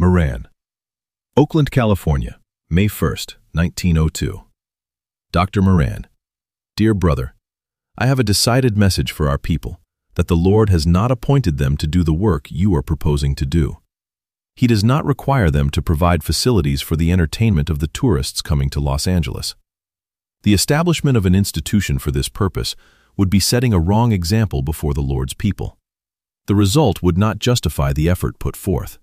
Moran. Oakland, California, May 1st, 1902. Dr. Moran. Dear brother, I have a decided message for our people, that the Lord has not appointed them to do the work you are proposing to do. He does not require them to provide facilities for the entertainment of the tourists coming to Los Angeles. The establishment of an institution for this purpose would be setting a wrong example before the Lord's people. The result would not justify the effort put forth.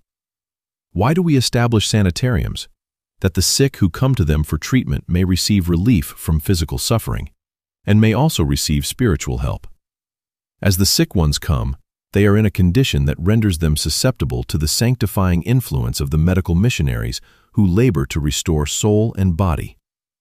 Why do we establish sanitariums? That the sick who come to them for treatment may receive relief from physical suffering, and may also receive spiritual help. As the sick ones come, they are in a condition that renders them susceptible to the sanctifying influence of the medical missionaries who labor to restore soul and body.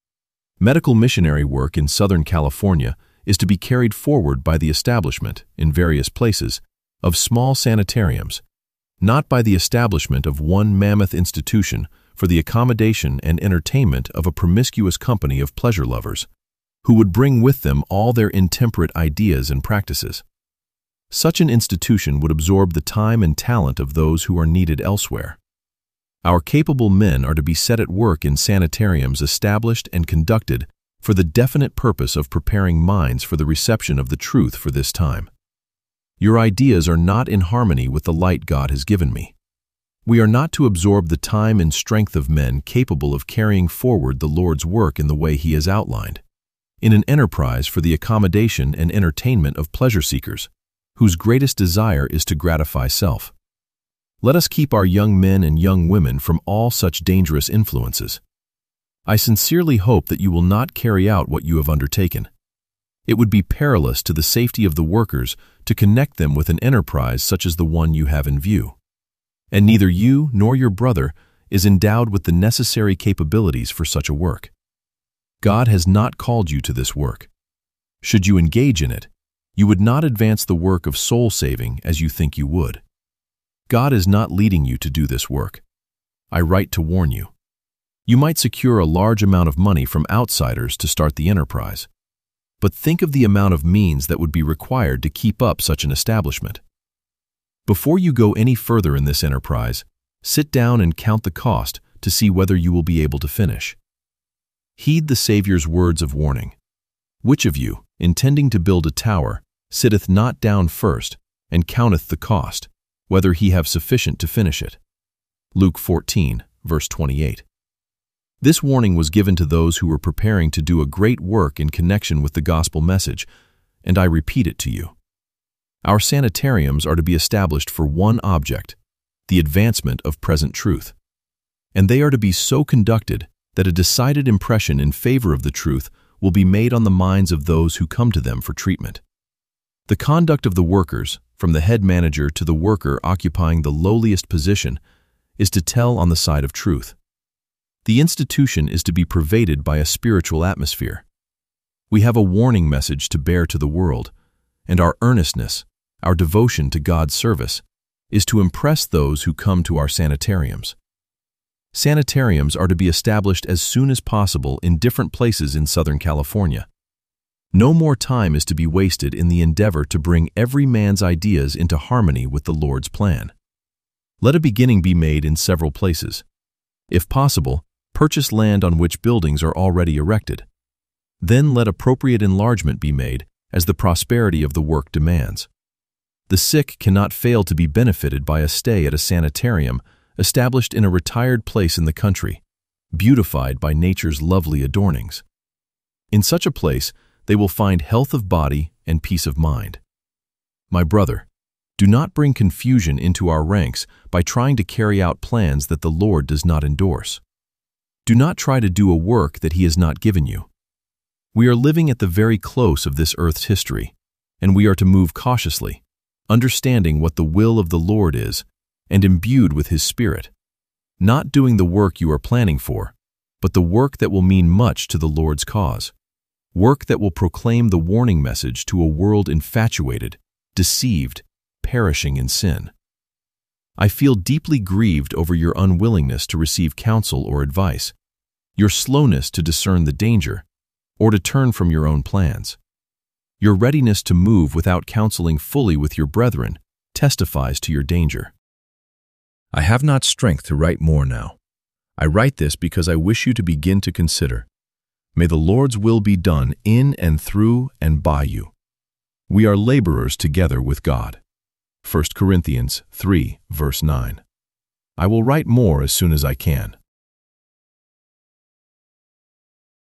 Medical missionary work in Southern California is to be carried forward by the establishment, in various places, of small sanitariums, not by the establishment of one mammoth institution for the accommodation and entertainment of a promiscuous company of pleasure lovers, who would bring with them all their intemperate ideas and practices. Such an institution would absorb the time and talent of those who are needed elsewhere. Our capable men are to be set at work in sanitariums established and conducted for the definite purpose of preparing minds for the reception of the truth for this time. Your ideas are not in harmony with the light God has given me. We are not to absorb the time and strength of men capable of carrying forward the Lord's work in the way He has outlined, in an enterprise for the accommodation and entertainment of pleasure seekers, whose greatest desire is to gratify self. Let us keep our young men and young women from all such dangerous influences. I sincerely hope that you will not carry out what you have undertaken. It would be perilous to the safety of the workers to connect them with an enterprise such as the one you have in view. And neither you nor your brother is endowed with the necessary capabilities for such a work. God has not called you to this work. Should you engage in it, you would not advance the work of soul saving as you think you would. God is not leading you to do this work. I write to warn you. You might secure a large amount of money from outsiders to start the enterprise. But think of the amount of means that would be required to keep up such an establishment. Before you go any further in this enterprise, sit down and count the cost to see whether you will be able to finish. Heed the Savior's words of warning. Which of you, intending to build a tower, sitteth not down first, and counteth the cost, whether he have sufficient to finish it? Luke 14, verse 28. This warning was given to those who were preparing to do a great work in connection with the gospel message, and I repeat it to you. Our sanitariums are to be established for one object, the advancement of present truth. And they are to be so conducted that a decided impression in favor of the truth will be made on the minds of those who come to them for treatment. The conduct of the workers, from the head manager to the worker occupying the lowliest position, is to tell on the side of truth. The institution is to be pervaded by a spiritual atmosphere. We have a warning message to bear to the world, and our earnestness, our devotion to God's service, is to impress those who come to our sanitariums. Sanitariums are to be established as soon as possible in different places in Southern California. No more time is to be wasted in the endeavor to bring every man's ideas into harmony with the Lord's plan. Let a beginning be made in several places. If possible, purchase land on which buildings are already erected. Then let appropriate enlargement be made as the prosperity of the work demands. The sick cannot fail to be benefited by a stay at a sanitarium established in a retired place in the country, beautified by nature's lovely adornings. In such a place, they will find health of body and peace of mind. My brother, do not bring confusion into our ranks by trying to carry out plans that the Lord does not endorse. Do not try to do a work that He has not given you. We are living at the very close of this earth's history, and we are to move cautiously, understanding what the will of the Lord is, and imbued with His Spirit, not doing the work you are planning for, but the work that will mean much to the Lord's cause, work that will proclaim the warning message to a world infatuated, deceived, perishing in sin. I feel deeply grieved over your unwillingness to receive counsel or advice, your slowness to discern the danger, or to turn from your own plans. Your readiness to move without counseling fully with your brethren testifies to your danger. I have not strength to write more now. I write this because I wish you to begin to consider. May the Lord's will be done in and through and by you. We are laborers together with God. 1 Corinthians 3, verse 9. I will write more as soon as I can.